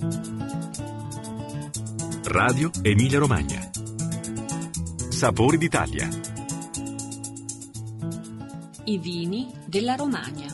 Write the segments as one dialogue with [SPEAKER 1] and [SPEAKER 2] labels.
[SPEAKER 1] Radio Emilia Romagna. Sapori d'Italia.
[SPEAKER 2] I vini della Romagna.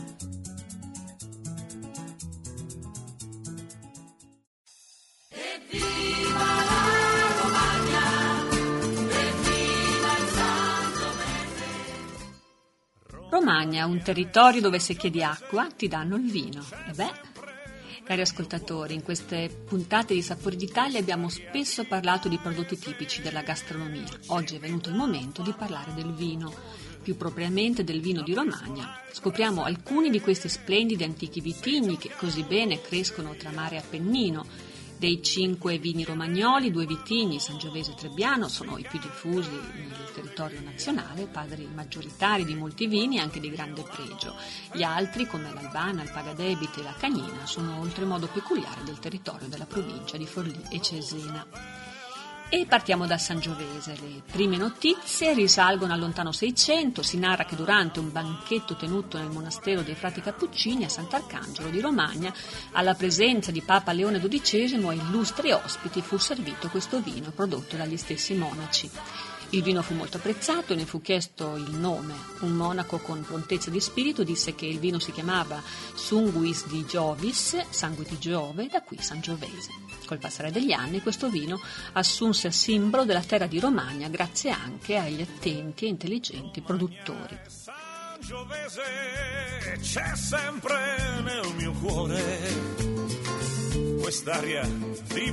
[SPEAKER 2] Romagna, un territorio dove se chiedi acqua ti danno il vino. E beh, cari ascoltatori, in queste puntate di Sapori d'Italia abbiamo spesso parlato di prodotti tipici della gastronomia. Oggi è venuto il momento di parlare del vino, più propriamente del vino di Romagna. Scopriamo alcuni di questi splendidi antichi vitigni che così bene crescono tra mare e Appennino. Dei 5 vini romagnoli, 2 vitigni, Sangiovese e Trebbiano, sono i più diffusi nel territorio nazionale, padri maggioritari di molti vini anche di grande pregio. Gli altri, come l'Albana, il Pagadebite e la Cagnina, sono oltremodo peculiari del territorio della provincia di Forlì e Cesena. E partiamo da Sangiovese. Le prime notizie risalgono al lontano 600. Si narra che durante un banchetto tenuto nel monastero dei frati Cappuccini a Sant'Arcangelo di Romagna, alla presenza di Papa Leone XII e illustri ospiti, fu servito questo vino prodotto dagli stessi monaci. Il vino fu molto apprezzato e ne fu chiesto il nome. Un monaco con prontezza di spirito disse che il vino si chiamava Sanguis di Giovis, sangue di Giove, da qui Sangiovese. Col passare degli anni questo vino assunse il simbolo della terra di Romagna grazie anche agli attenti e intelligenti produttori.
[SPEAKER 3] Sangiovese c'è sempre nel mio cuore, quest'aria di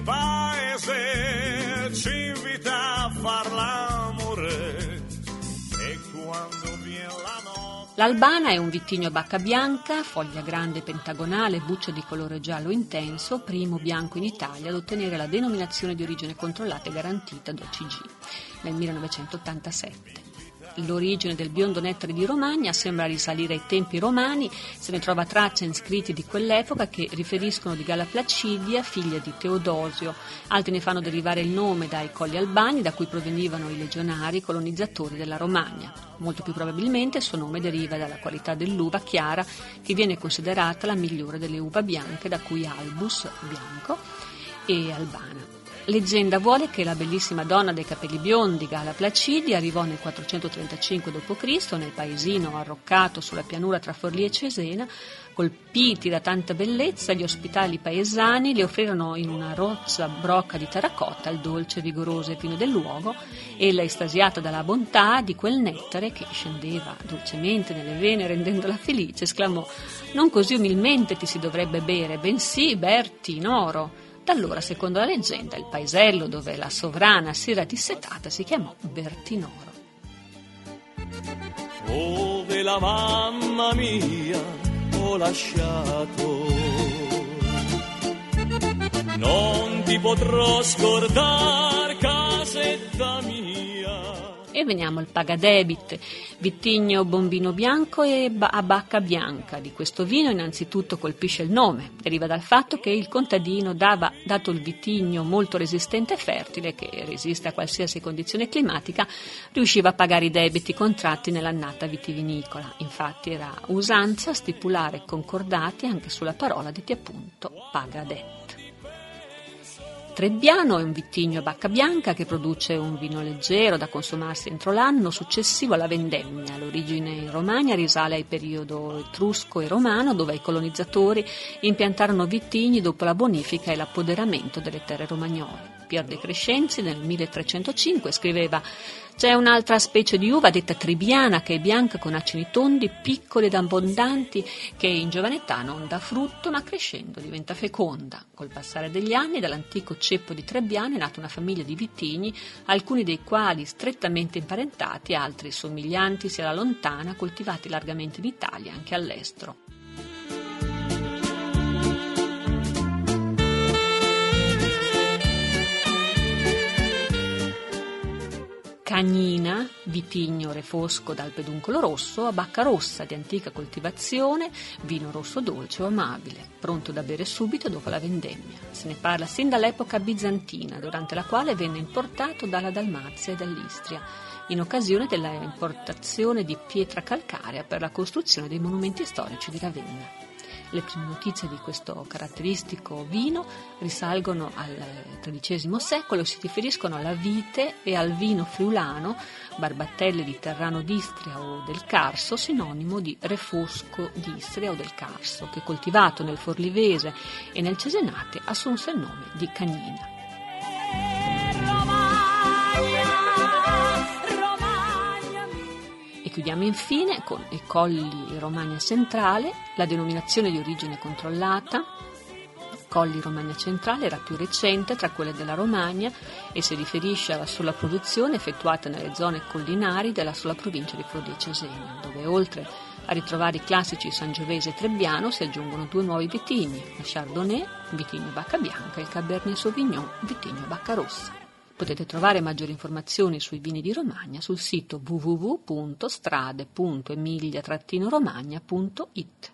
[SPEAKER 3] paese ci invita a far l'amore e quando viene la notte.
[SPEAKER 2] L'Albana è un vitigno a bacca bianca, foglia grande pentagonale, buccia di colore giallo intenso, primo bianco in Italia ad ottenere la denominazione di origine controllata e garantita d'OCG nel 1987. L'origine del biondo nettare di Romagna sembra risalire ai tempi romani, se ne trova traccia in scritti di quell'epoca che riferiscono di Galla Placidia, figlia di Teodosio. Altri ne fanno derivare il nome dai colli albani da cui provenivano i legionari colonizzatori della Romagna. Molto più probabilmente il suo nome deriva dalla qualità dell'uva chiara, che viene considerata la migliore delle uva bianche, da cui Albus, bianco, e Albana. Leggenda vuole che la bellissima donna dai capelli biondi, Galla Placidia, arrivò nel 435 d.C. nel paesino arroccato sulla pianura tra Forlì e Cesena. Colpiti da tanta bellezza, gli ospitali paesani le offrirono in una rozza brocca di terracotta il dolce e vigoroso vino del luogo. Ella, estasiata dalla bontà di quel nettare che scendeva dolcemente nelle vene rendendola felice, esclamò: «Non così umilmente ti si dovrebbe bere, bensì berti in oro». Da allora, secondo la leggenda, il paesello dove la sovrana si era dissetata si chiamò Bertinoro.
[SPEAKER 3] Dove la mamma mia ho lasciato, non ti potrò scordar, casetta mia.
[SPEAKER 2] E veniamo al Pagadebite, vitigno bombino bianco e a bacca bianca. Di questo vino innanzitutto colpisce il nome, deriva dal fatto che il contadino, dato il vitigno molto resistente e fertile, che resiste a qualsiasi condizione climatica, riusciva a pagare i debiti contratti nell'annata vitivinicola. Infatti era usanza stipulare concordati anche sulla parola detti appunto Pagadet. Trebbiano è un vitigno a bacca bianca che produce un vino leggero da consumarsi entro l'anno successivo alla vendemmia. L'origine in Romagna risale al periodo etrusco e romano, dove i colonizzatori impiantarono vitigni dopo la bonifica e l'appoderamento delle terre romagnole. Pier de Crescenzi nel 1305 scriveva: «C'è un'altra specie di uva detta trebbiana che è bianca con acini tondi, piccoli ed abbondanti, che in giovane età non dà frutto ma crescendo diventa feconda». Col passare degli anni dall'antico ceppo di Trebbiano è nata una famiglia di vitigni, alcuni dei quali strettamente imparentati, altri somiglianti alla lontana, coltivati largamente in Italia e anche all'estero. Cagnina, vitigno refosco dal peduncolo rosso, a bacca rossa di antica coltivazione, vino rosso dolce o amabile, pronto da bere subito dopo la vendemmia. Se ne parla sin dall'epoca bizantina, durante la quale venne importato dalla Dalmazia e dall'Istria, in occasione della importazione di pietra calcarea per la costruzione dei monumenti storici di Ravenna. Le prime notizie di questo caratteristico vino risalgono al XIII secolo e si riferiscono alla vite e al vino friulano, Barbattelle di Terrano d'Istria o del Carso, sinonimo di Refosco d'Istria o del Carso, che coltivato nel Forlivese e nel Cesenate assunse il nome di Cagnina. Chiudiamo infine con i Colli Romagna Centrale, la denominazione di origine controllata. Colli Romagna Centrale era più recente tra quelle della Romagna e si riferisce alla sola produzione effettuata nelle zone collinari della sola provincia di Forlì e Cesena, dove oltre a ritrovare i classici Sangiovese e Trebbiano si aggiungono 2 nuovi vitigni, la Chardonnay, vitigno Bacca Bianca, e il Cabernet Sauvignon, vitigno Bacca Rossa. Potete trovare maggiori informazioni sui vini di Romagna sul sito www.strade.emilia-romagna.it.